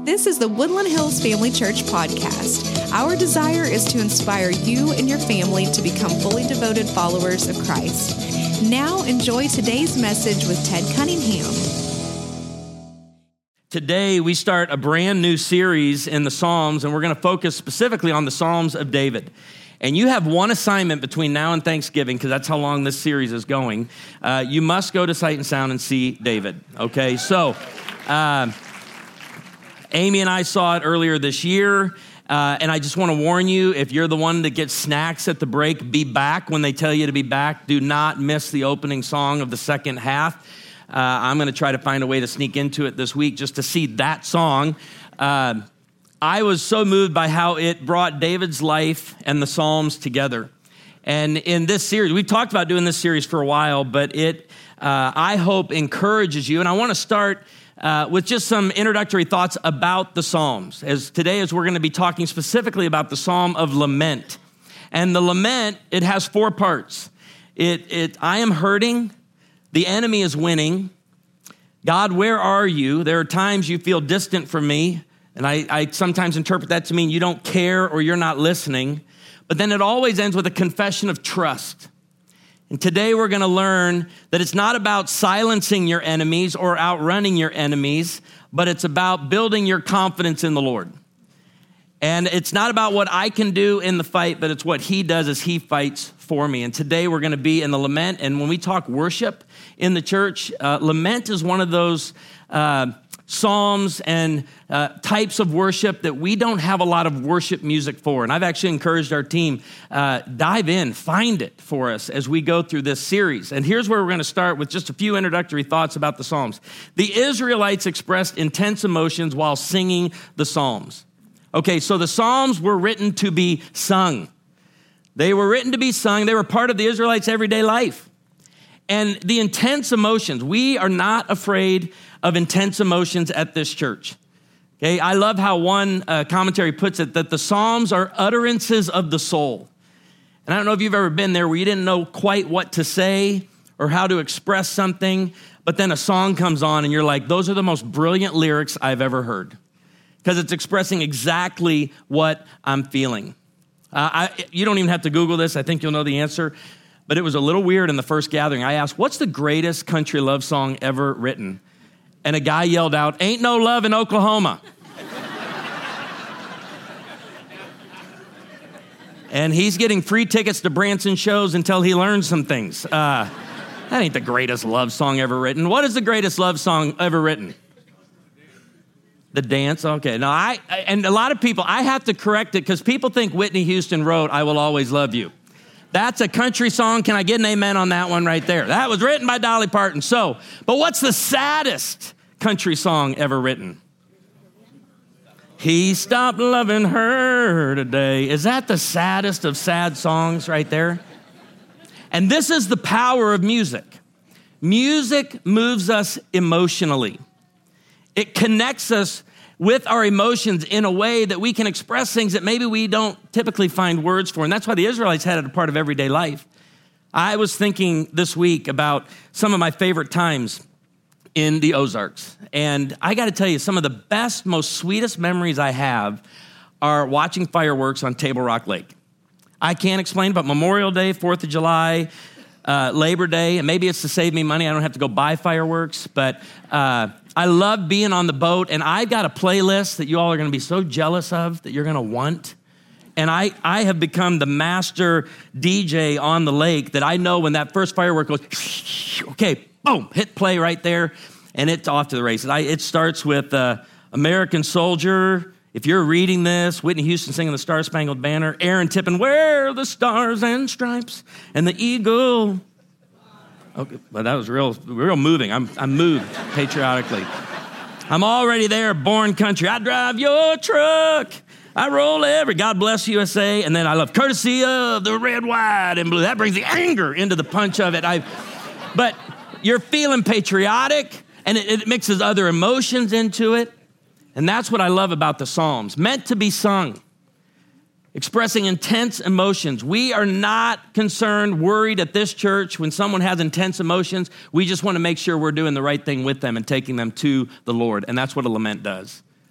This is the Woodland Hills Family Church podcast. Our desire is to inspire you and your family to become fully devoted followers of Christ. Now enjoy today's message with Ted Cunningham. Today we start a brand new series in the Psalms, and we're going to focus specifically on the Psalms of David. And you have one assignment between now and Thanksgiving, because that's how long this series is going. You must go to Sight and Sound and see David, okay? So, Amy and I saw it earlier this year, and I just want to warn you, if you're the one that gets snacks at the break, be back when they tell you to be back. Do not miss the opening song of the second half. I'm going to try to find a way to sneak into it this week just to see that song. I was so moved by how it brought David's life and the Psalms together. And in this series, we've talked about doing this series for a while, but it, I hope, encourages you. And I want to start with just some introductory thoughts about the Psalms. As we're going to be talking specifically about the Psalm of Lament. And the lament, it has four parts. I am hurting. The enemy is winning. God, where are you? There are times you feel distant from me. And I sometimes interpret that to mean you don't care or you're not listening. But then it always ends with a confession of trust. And today we're going to learn that it's not about silencing your enemies or outrunning your enemies, but it's about building your confidence in the Lord. And it's not about what I can do in the fight, but it's what he does as he fights for me. And today we're going to be in the lament. And when we talk worship in the church, lament is one of those psalms and types of worship that we don't have a lot of worship music for. And I've actually encouraged our team, dive in, find it for us as we go through this series. And here's where we're going to start with just a few introductory thoughts about the Psalms. The Israelites expressed intense emotions while singing the Psalms. Okay, so the Psalms were written to be sung. They were written to be sung. They were part of the Israelites' everyday life. And the intense emotions, we are not afraid of intense emotions at this church. Okay, I love how one commentary puts it, that the Psalms are utterances of the soul. And I don't know if you've ever been there where you didn't know quite what to say or how to express something, but then a song comes on and you're like, those are the most brilliant lyrics I've ever heard, because it's expressing exactly what I'm feeling. You don't even have to Google this. I think you'll know the answer. But it was a little weird in the first gathering. I asked, what's the greatest country love song ever written? And a guy yelled out, "Ain't No Love in Oklahoma." And he's getting free tickets to Branson shows until he learns some things. That ain't the greatest love song ever written. What is the greatest love song ever written? The Dance? Okay. Now, and a lot of people, I have to correct it because people think Whitney Houston wrote "I Will Always Love You." That's a country song. Can I get an amen on that one right there? That was written by Dolly Parton. But what's the saddest country song ever written? He stopped loving her today. Is that the saddest of sad songs right there? And this is the power of music. Music moves us emotionally. It connects us with our emotions in a way that we can express things that maybe we don't typically find words for. And that's why the Israelites had it a part of everyday life. I was thinking this week about some of my favorite times in the Ozarks. And I got to tell you, some of the best, most sweetest memories I have are watching fireworks on Table Rock Lake. I can't explain, but Memorial Day, 4th of July, Labor Day, and maybe it's to save me money. I don't have to go buy fireworks, but I love being on the boat, and I've got a playlist that you all are going to be so jealous of that you're going to want. And I have become the master DJ on the lake that I know when that first firework goes, okay, boom, hit play right there, and it's off to the races. It starts with American Soldier. If you're reading this, Whitney Houston singing the Star Spangled Banner, Aaron Tippin, "Where are the stars and stripes and the eagle." Okay, well, that was real moving. I'm moved patriotically. I'm already there, Born Country. I drive your truck. I roll every God bless USA. And then I love Courtesy of the Red, White, and Blue. That brings the anger into the punch of it. But you're feeling patriotic, and it mixes other emotions into it. And that's what I love about the Psalms. Meant to be sung. Expressing intense emotions. We are not concerned, worried at this church when someone has intense emotions. We just want to make sure we're doing the right thing with them and taking them to the Lord. And that's what a lament does.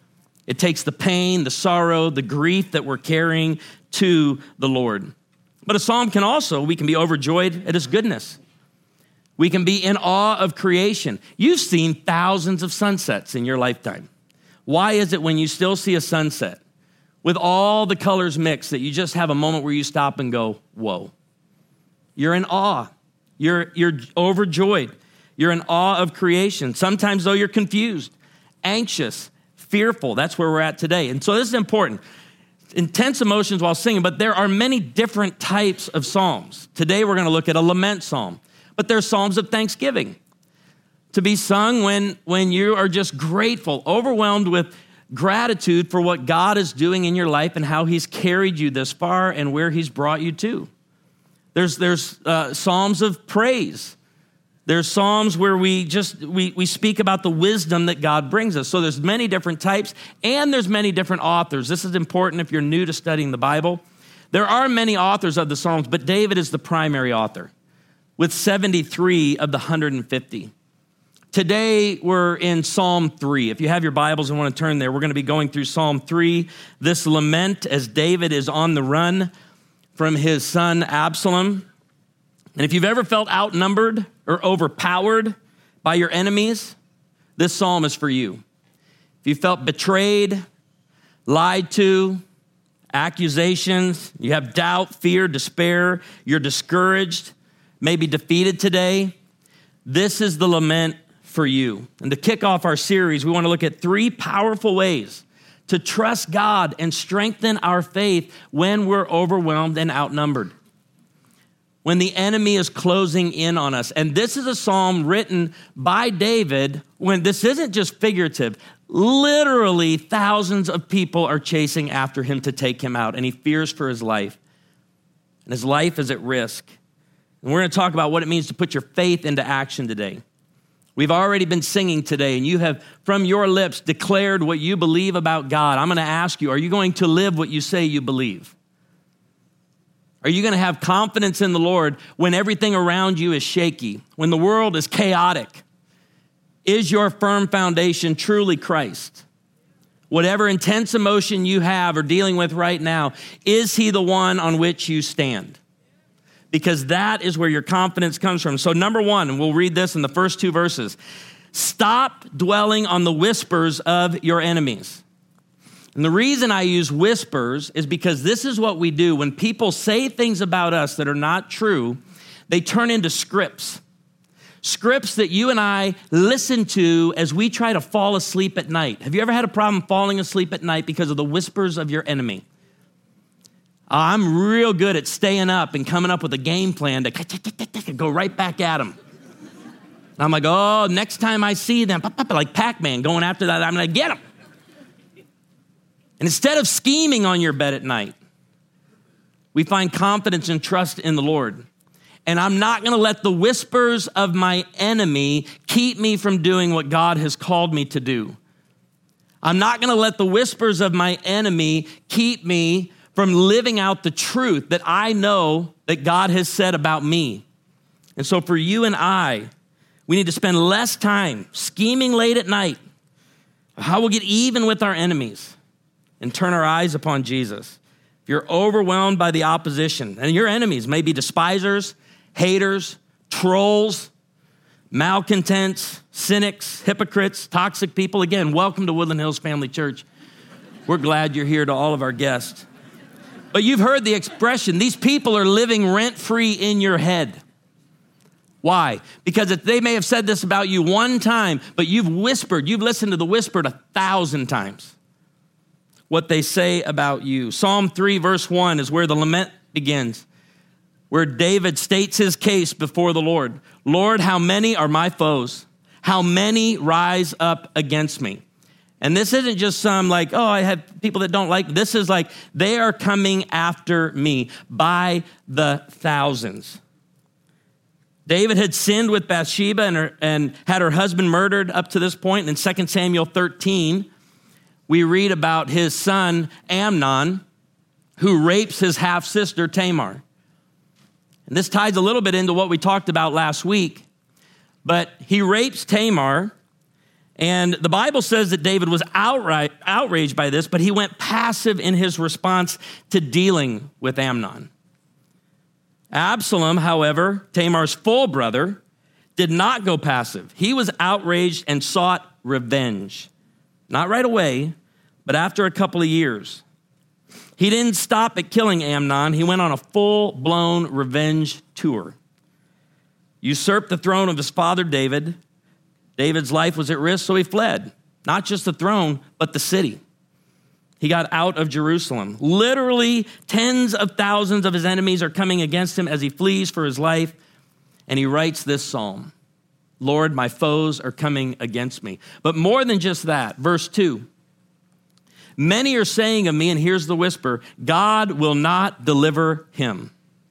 It takes the pain, the sorrow, the grief that we're carrying to the Lord. But a psalm we can be overjoyed at his goodness. We can be in awe of creation. You've seen thousands of sunsets in your lifetime. Why is it when you still see a sunset with all the colors mixed that you just have a moment where you stop and go, whoa? You're in awe. You're overjoyed. You're in awe of creation. Sometimes, though, you're confused, anxious, fearful. That's where we're at today. And so this is important. Intense emotions while singing, but there are many different types of psalms. Today, we're going to look at a lament psalm, but there are psalms of thanksgiving to be sung when you are just grateful, overwhelmed with gratitude for what God is doing in your life and how he's carried you this far and where he's brought you to. There's psalms of praise. There's psalms where we speak about the wisdom that God brings us. So there's many different types, and there's many different authors. This is important if you're new to studying the Bible. There are many authors of the Psalms, but David is the primary author with 73 of the 150. Today, we're in Psalm 3. If you have your Bibles and want to turn there, we're going to be going through Psalm 3, this lament as David is on the run from his son Absalom. And if you've ever felt outnumbered or overpowered by your enemies, this psalm is for you. If you felt betrayed, lied to, accusations, you have doubt, fear, despair, you're discouraged, maybe defeated today, this is the lament for you. And to kick off our series, we want to look at 3 powerful ways to trust God and strengthen our faith when we're overwhelmed and outnumbered, when the enemy is closing in on us. And this is a psalm written by David when this isn't just figurative. Literally, thousands of people are chasing after him to take him out, and he fears for his life. And his life is at risk. And we're going to talk about what it means to put your faith into action today. We've already been singing today, and you have, from your lips, declared what you believe about God. I'm going to ask you, are you going to live what you say you believe? Are you going to have confidence in the Lord when everything around you is shaky, when the world is chaotic? Is your firm foundation truly Christ? Whatever intense emotion you have or dealing with right now, is he the one on which you stand? Because that is where your confidence comes from. So number 1, and we'll read this in the first 2 verses, stop dwelling on the whispers of your enemies. And the reason I use whispers is because this is what we do. When people say things about us that are not true, they turn into scripts. Scripts that you and I listen to as we try to fall asleep at night. Have you ever had a problem falling asleep at night because of the whispers of your enemy? I'm real good at staying up and coming up with a game plan to go right back at them. I'm like, oh, next time I see them, like Pac-Man going after that, I'm going to get them. And instead of scheming on your bed at night, we find confidence and trust in the Lord. And I'm not going to let the whispers of my enemy keep me from doing what God has called me to do. I'm not going to let the whispers of my enemy keep me from living out the truth that I know that God has said about me. And so for you and I, we need to spend less time scheming late at night, how we'll get even with our enemies, and turn our eyes upon Jesus. If you're overwhelmed by the opposition, and your enemies may be despisers, haters, trolls, malcontents, cynics, hypocrites, toxic people. Again, welcome to Woodland Hills Family Church. We're glad you're here, to all of our guests. But you've heard the expression, these people are living rent-free in your head. Why? Because they may have said this about you one time, but you've listened to the whisper 1,000 times. What they say about you. Psalm 3 verse 1 is where the lament begins, where David states his case before the Lord. Lord, how many are my foes? How many rise up against me? And this isn't just some like, oh, I have people that don't like me. This is like, they are coming after me by the thousands. David had sinned with Bathsheba and had her husband murdered up to this point. In 2 Samuel 13, we read about his son Amnon, who rapes his half-sister Tamar. And this ties a little bit into what we talked about last week. But he rapes Tamar, And the Bible says that David was outraged by this, but he went passive in his response to dealing with Amnon. Absalom, however, Tamar's full brother, did not go passive. He was outraged and sought revenge. Not right away, but after a couple of years. He didn't stop at killing Amnon. He went on a full-blown revenge tour. Usurped the throne of his father David. David's life was at risk, so he fled. Not just the throne, but the city. He got out of Jerusalem. Literally, tens of thousands of his enemies are coming against him as he flees for his life. And he writes this psalm, Lord, my foes are coming against me. But more than just that, verse 2, many are saying of me, and here's the whisper, God will not deliver him.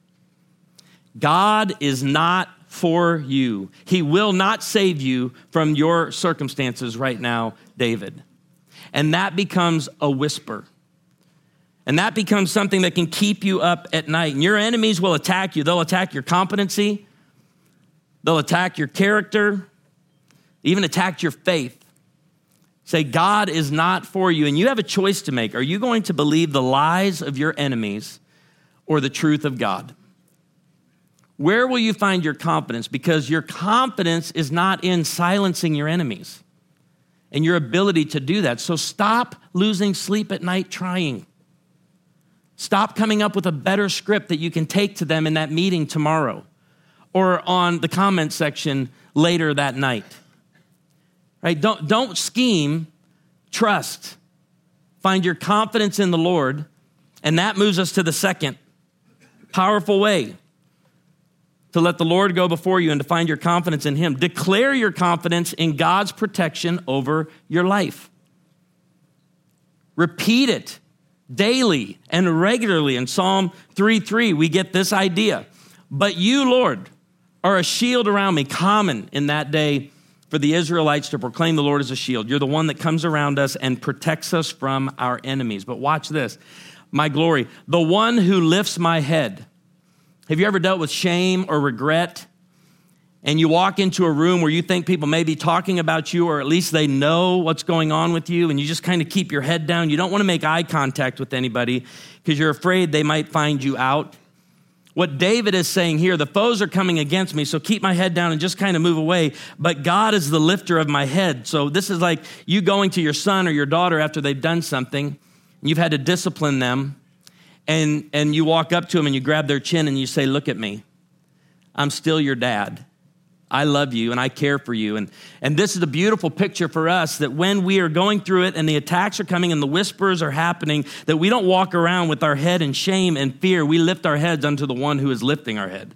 God is not for you. He will not save you from your circumstances right now, David. And that becomes a whisper. And that becomes something that can keep you up at night. And your enemies will attack you. They'll attack your competency. They'll attack your character, even attack your faith. Say, God is not for you. And you have a choice to make. Are you going to believe the lies of your enemies or the truth of God? Where will you find your confidence? Because your confidence is not in silencing your enemies and your ability to do that. So stop losing sleep at night trying. Stop coming up with a better script that you can take to them in that meeting tomorrow or on the comment section later that night. Right? Don't scheme, trust. Find your confidence in the Lord, and that moves us to the second powerful way to let the Lord go before you and to find your confidence in him. Declare your confidence in God's protection over your life. Repeat it daily and regularly. In Psalm 3:3, we get this idea. But you, Lord, are a shield around me, common in that day for the Israelites to proclaim the Lord as a shield. You're the one that comes around us and protects us from our enemies. But watch this, my glory, the one who lifts my head. Have you ever dealt with shame or regret? And you walk into a room where you think people may be talking about you, or at least they know what's going on with you, and you just kind of keep your head down. You don't want to make eye contact with anybody because you're afraid they might find you out. What David is saying here, the foes are coming against me, so keep my head down and just kind of move away. But God is the lifter of my head. So this is like you going to your son or your daughter after they've done something, and you've had to discipline them, and you walk up to them and you grab their chin and you say, look at me. I'm still your dad. I love you and I care for you. And this is a beautiful picture for us that when we are going through it and the attacks are coming and the whispers are happening, that we don't walk around with our head in shame and fear. We lift our heads unto the one who is lifting our head.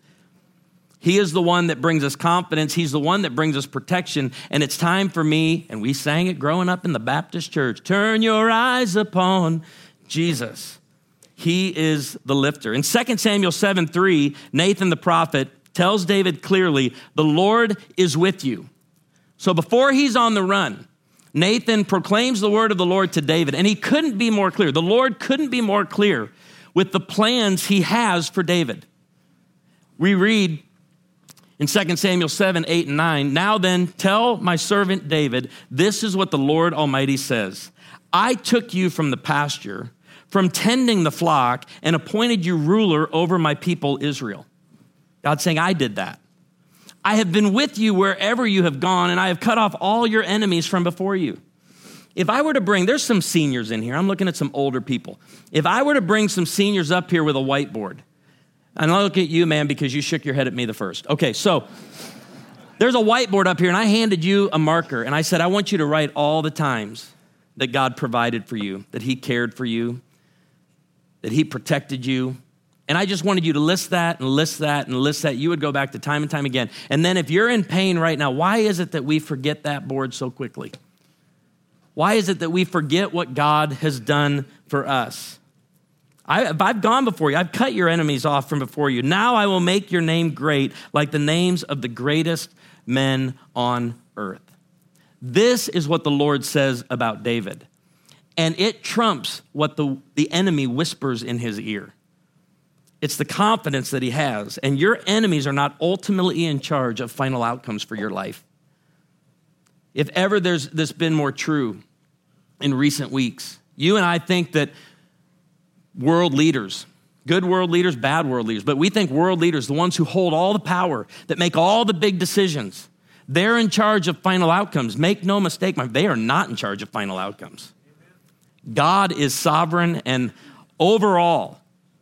He is the one that brings us confidence. He's the one that brings us protection. And it's time for me, and we sang it growing up in the Baptist church, turn your eyes upon Jesus. He is the lifter. In 2 Samuel 7:3, Nathan the prophet tells David clearly, the Lord is with you. So before he's on the run, Nathan proclaims the word of the Lord to David, and he couldn't be more clear. The Lord couldn't be more clear with the plans he has for David. We read in 2 Samuel 7:8-9, now then, tell my servant David, this is what the Lord Almighty says. I took you from the pasture, from tending the flock, and appointed you ruler over my people Israel. God's saying, I did that. I have been with you wherever you have gone, and I have cut off all your enemies from before you. If I were to bring, there's some seniors in here. I'm looking at some older people. If I were to bring some seniors up here with a whiteboard, and I'll look at you, man, because you shook your head at me the first. Okay, so there's a whiteboard up here, and I handed you a marker, and I said, I want you to write all the times that God provided for you, that he cared for you, that he protected you. And I just wanted you to list that and list that and list that. You would go back to time and time again. And then if you're in pain right now, why is it that we forget that board so quickly? Why is it that we forget what God has done for us? I've gone before you. I've cut your enemies off from before you. Now I will make your name great like the names of the greatest men on earth. This is what the Lord says about David. And it trumps what the enemy whispers in his ear. It's the confidence that he has. And your enemies are not ultimately in charge of final outcomes for your life. if ever there's this been more true in recent weeks. You and I think that world leaders, good world leaders, bad world leaders, but we think world leaders, the ones who hold all the power, that make all the big decisions, they're in charge of final outcomes. Make no mistake, they are not in charge of final outcomes. God is sovereign, and overall,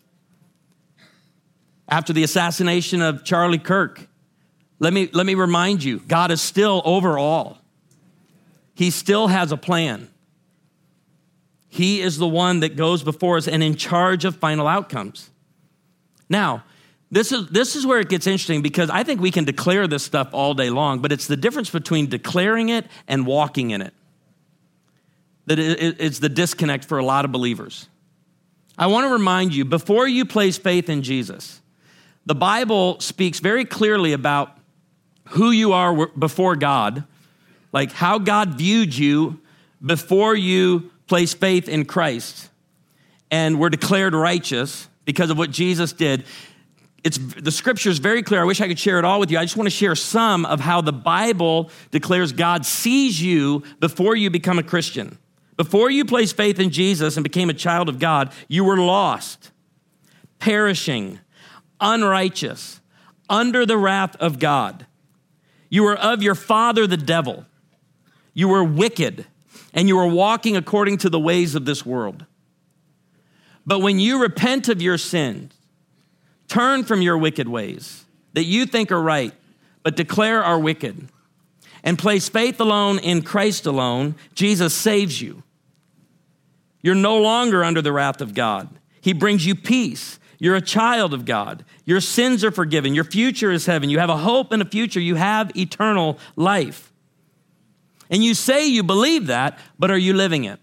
after the assassination of Charlie Kirk, let me remind you, God is still over all. He still has a plan. He is the one that goes before us and in charge of final outcomes. Now, this is where it gets interesting, because I think we can declare this stuff all day long, but it's the difference between declaring it and walking in it. That it's the disconnect for a lot of believers. I want to remind you, before you place faith in Jesus, the Bible speaks very clearly about who you are before God, like how God viewed you before you placed faith in Christ and were declared righteous because of what Jesus did. The scripture is very clear. I wish I could share it all with you. I just want to share some of how the Bible declares God sees you before you become a Christian. Before you placed faith in Jesus and became a child of God, you were lost, perishing, unrighteous, under the wrath of God. You were of your father, the devil. You were wicked, and you were walking according to the ways of this world. But when you repent of your sins, turn from your wicked ways that you think are right, but declare are wicked, and place faith alone in Christ alone, Jesus saves you. You're no longer under the wrath of God. He brings you peace. You're a child of God. Your sins are forgiven. Your future is heaven. You have a hope and a future. You have eternal life. And you say you believe that, but are you living it?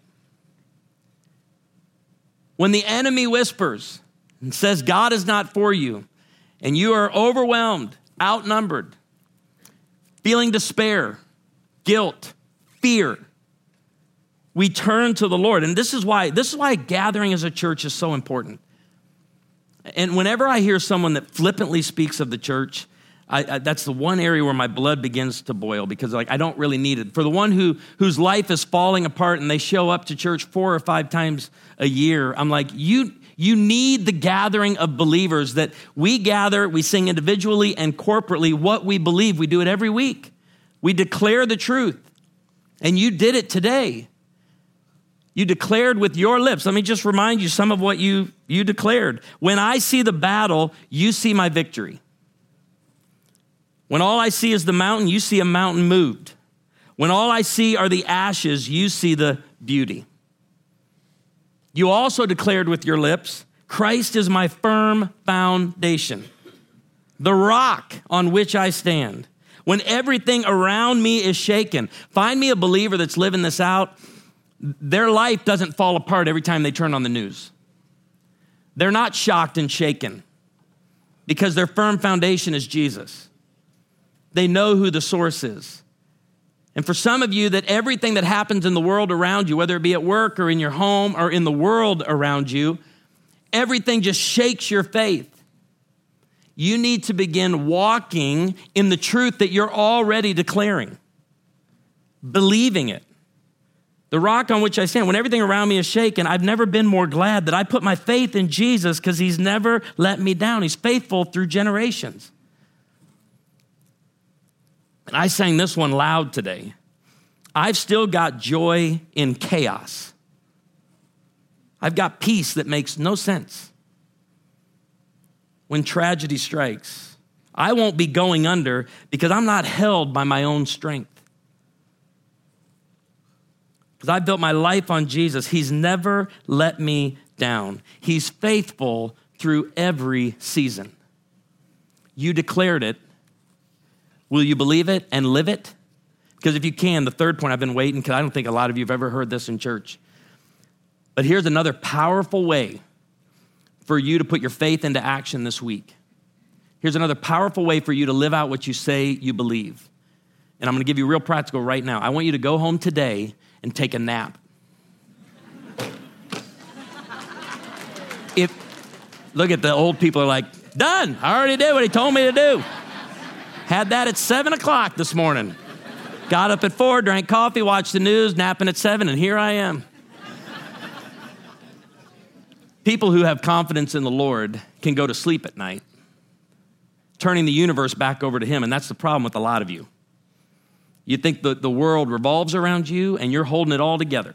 When the enemy whispers and says God is not for you, and you are overwhelmed, outnumbered, feeling despair, guilt, fear, we turn to the Lord. And this is why gathering as a church is so important. And whenever I hear someone that flippantly speaks of the church, that's the one area where my blood begins to boil, because I don't really need it. For the one whose life is falling apart and they show up to church 4 or 5 times a year, I'm like, you need the gathering of believers that we gather, we sing individually and corporately what we believe. We do it every week. We declare the truth. And you did it today. You declared with your lips. Let me just remind you some of what you declared. When I see the battle, you see my victory. When all I see is the mountain, you see a mountain moved. When all I see are the ashes, you see the beauty. You also declared with your lips, Christ is my firm foundation, the rock on which I stand. When everything around me is shaken, find me a believer that's living this out. Their life doesn't fall apart every time they turn on the news. They're not shocked and shaken because their firm foundation is Jesus. They know who the source is. And for some of you, that everything that happens in the world around you, whether it be at work or in your home or in the world around you, everything just shakes your faith. You need to begin walking in the truth that you're already declaring, believing it. The rock on which I stand, when everything around me is shaken, I've never been more glad that I put my faith in Jesus, because he's never let me down. He's faithful through generations. And I sang this one loud today. I've still got joy in chaos. I've got peace that makes no sense. When tragedy strikes, I won't be going under because I'm not held by my own strength. Because I built my life on Jesus. He's never let me down. He's faithful through every season. You declared it. Will you believe it and live it? Because if you can, the third point, I've been waiting, because I don't think a lot of you have ever heard this in church. But here's another powerful way for you to put your faith into action this week. Here's another powerful way for you to live out what you say you believe. And I'm going to give you real practical right now. I want you to go home today and take a nap. Look at the old people are like, done. I already did what he told me to do. Had that at 7 o'clock this morning. Got up at 4, drank coffee, watched the news, napping at 7, and here I am. People who have confidence in the Lord can go to sleep at night, turning the universe back over to him, and that's the problem with a lot of you. You think the world revolves around you, and you're holding it all together.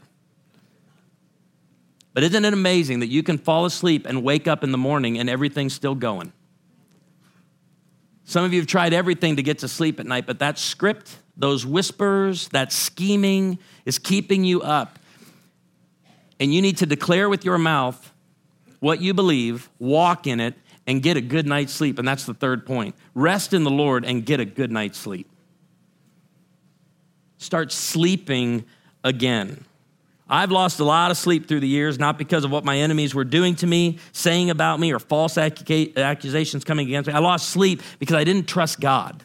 But isn't it amazing that you can fall asleep and wake up in the morning and everything's still going? Some of you have tried everything to get to sleep at night, but that script, those whispers, that scheming is keeping you up. And you need to declare with your mouth what you believe, walk in it, and get a good night's sleep. And that's the third point. Rest in the Lord and get a good night's sleep. Start sleeping again. I've lost a lot of sleep through the years, not because of what my enemies were doing to me, saying about me, or false accusations coming against me. I lost sleep because I didn't trust God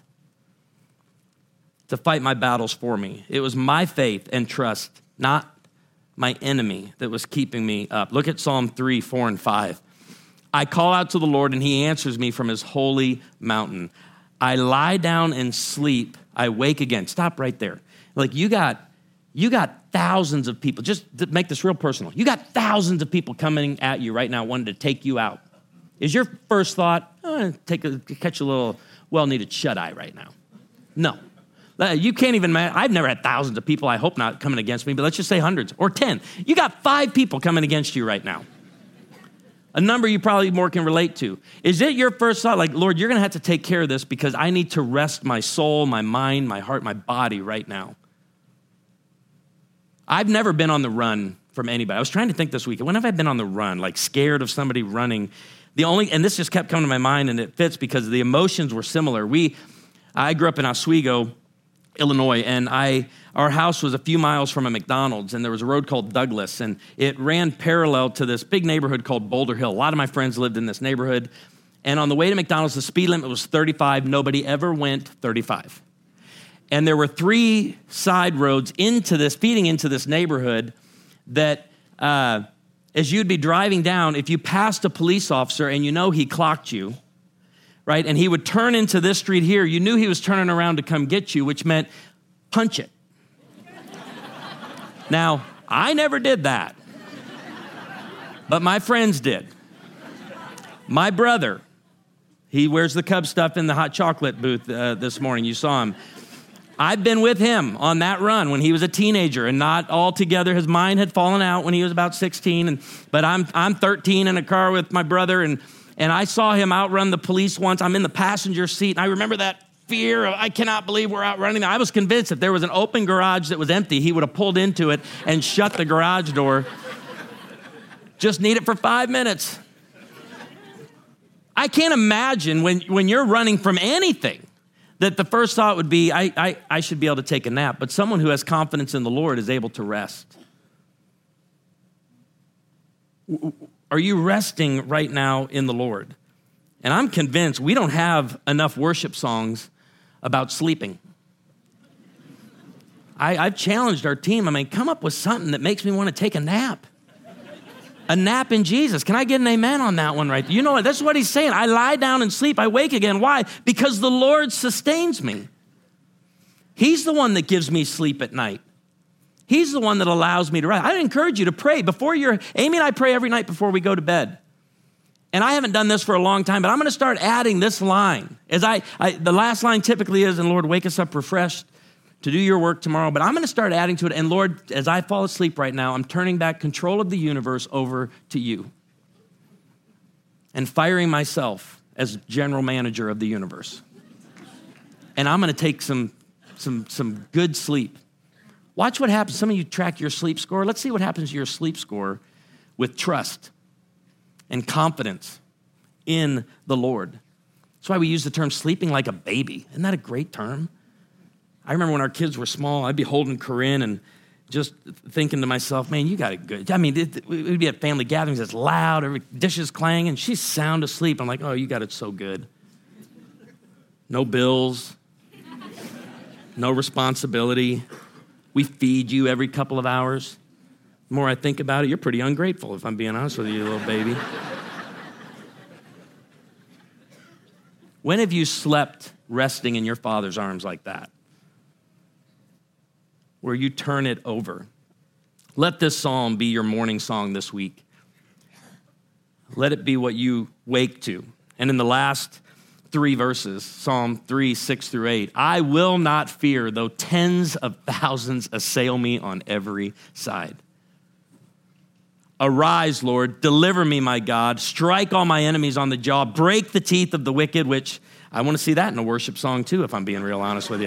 to fight my battles for me. It was my faith and trust, not my enemy, that was keeping me up. Look at Psalm 3, 4, and 5. I call out to the Lord, and he answers me from his holy mountain. I lie down and sleep. I wake again. Stop right there. Like you got thousands of people. Just to make this real personal. You got thousands of people coming at you right now wanting to take you out. Is your first thought, catch a little well-needed shut-eye right now? No. You can't even imagine. I've never had thousands of people, I hope not, coming against me, but let's just say hundreds or 10. You got 5 people coming against you right now. A number you probably more can relate to. Is it your first thought, like, Lord, you're going to have to take care of this because I need to rest my soul, my mind, my heart, my body right now? I've never been on the run from anybody. I was trying to think this week, when have I been on the run, like scared of somebody running? And this just kept coming to my mind, and it fits because the emotions were similar. I grew up in Oswego, Illinois, and our house was a few miles from a McDonald's, and there was a road called Douglas, and it ran parallel to this big neighborhood called Boulder Hill. A lot of my friends lived in this neighborhood, and on the way to McDonald's, the speed limit was 35. Nobody ever went 35. And there were 3 side roads feeding into this neighborhood that, as you'd be driving down, if you passed a police officer and you know he clocked you, right, and he would turn into this street here, you knew he was turning around to come get you, which meant punch it. Now, I never did that, but my friends did. My brother, he wears the Cub stuff in the hot chocolate booth this morning. You saw him. I've been with him on that run when he was a teenager and not altogether. His mind had fallen out when he was about 16. But I'm 13 in a car with my brother, and I saw him outrun the police once. I'm in the passenger seat, and I remember that fear of, I cannot believe we're outrunning them. I was convinced if there was an open garage that was empty, he would have pulled into it and shut the garage door. Just need it for 5 minutes. I can't imagine when you're running from anything that the first thought would be, I should be able to take a nap. But someone who has confidence in the Lord is able to rest. Are you resting right now in the Lord? And I'm convinced we don't have enough worship songs about sleeping. I've challenged our team. Come up with something that makes me want to take a nap. A nap in Jesus. Can I get an amen on that one right there? You know what? That's what he's saying. I lie down and sleep. I wake again. Why? Because the Lord sustains me. He's the one that gives me sleep at night. He's the one that allows me to rest. I encourage you to pray Amy and I pray every night before we go to bed. And I haven't done this for a long time, but I'm going to start adding this line. The last line typically is, and Lord, wake us up refreshed to do your work tomorrow, but I'm going to start adding to it. And Lord, as I fall asleep right now, I'm turning back control of the universe over to you and firing myself as general manager of the universe. And I'm going to take some good sleep. Watch what happens. Some of you track your sleep score. Let's see what happens to your sleep score with trust and confidence in the Lord. That's why we use the term sleeping like a baby. Isn't that a great term? I remember when our kids were small, I'd be holding Corinne and just thinking to myself, man, you got it good. We'd be at family gatherings, it's loud, every dishes clanging, she's sound asleep. I'm like, oh, you got it so good. No bills, no responsibility. We feed you every couple of hours. The more I think about it, you're pretty ungrateful, if I'm being honest with you, little baby. When have you slept resting in your Father's arms like that? where you turn it over. Let this psalm be your morning song this week. Let it be what you wake to. And in the last 3 verses, Psalm 3, 6 through 8, I will not fear though tens of thousands assail me on every side. Arise, Lord, deliver me, my God. Strike all my enemies on the jaw. Break the teeth of the wicked, which I want to see that in a worship song too, if I'm being real honest with you.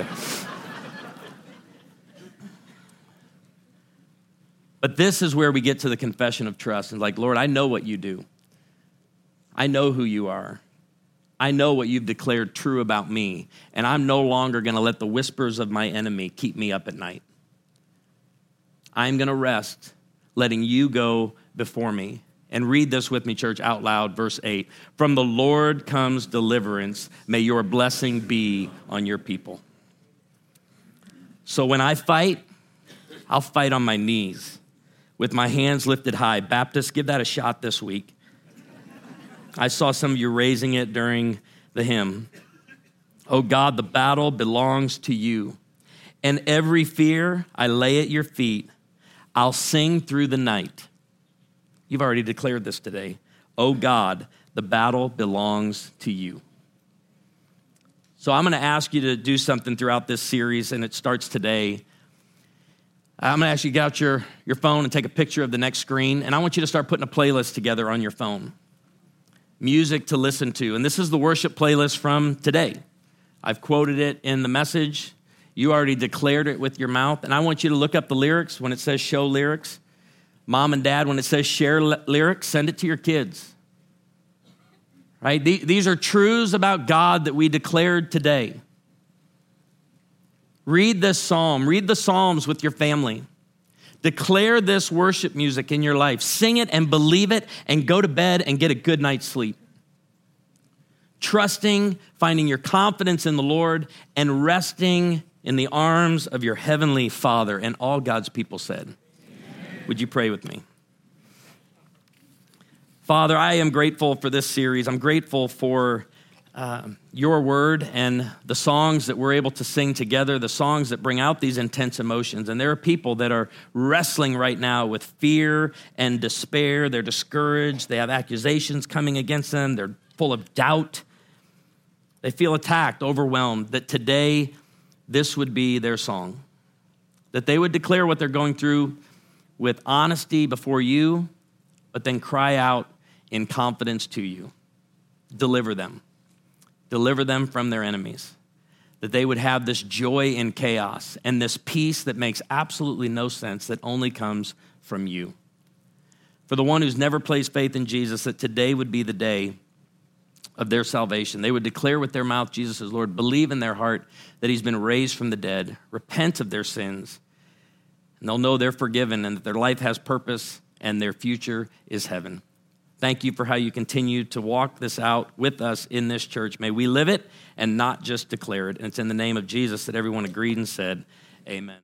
But this is where we get to the confession of trust. And like, Lord, I know what you do. I know who you are. I know what you've declared true about me. And I'm no longer going to let the whispers of my enemy keep me up at night. I'm going to rest, letting you go before me. And read this with me, church, out loud, verse 8. From the Lord comes deliverance. May your blessing be on your people. So when I fight, I'll fight on my knees with my hands lifted high. Baptists, give that a shot this week. I saw some of you raising it during the hymn. Oh God, the battle belongs to you. And every fear I lay at your feet. I'll sing through the night. You've already declared this today. Oh God, the battle belongs to you. So I'm going to ask you to do something throughout this series, and it starts today. I'm going to ask you to get out your phone and take a picture of the next screen, and I want you to start putting a playlist together on your phone. Music to listen to. And this is the worship playlist from today. I've quoted it in the message. You already declared it with your mouth. And I want you to look up the lyrics when it says show lyrics. Mom and dad, when it says share lyrics, send it to your kids. Right? These are truths about God that we declared today. Read this psalm. Read the Psalms with your family. Declare this worship music in your life. Sing it and believe it and go to bed and get a good night's sleep. Trusting, finding your confidence in the Lord, and resting in the arms of your heavenly Father. And all God's people said. Amen. Would you pray with me? Father, I am grateful for this series. I'm grateful for your word and the songs that we're able to sing together, the songs that bring out these intense emotions. And there are people that are wrestling right now with fear and despair. They're discouraged. They have accusations coming against them. They're full of doubt. They feel attacked, overwhelmed, that today this would be their song, that they would declare what they're going through with honesty before you, but then cry out in confidence to you. Deliver them. Deliver them from their enemies, that they would have this joy in chaos and this peace that makes absolutely no sense, that only comes from you. For the one who's never placed faith in Jesus, that today would be the day of their salvation. They would declare with their mouth Jesus is Lord, believe in their heart that he's been raised from the dead, repent of their sins, and they'll know they're forgiven and that their life has purpose and their future is heaven. Thank you for how you continue to walk this out with us in this church. May we live it and not just declare it. And it's in the name of Jesus that everyone agreed and said, amen.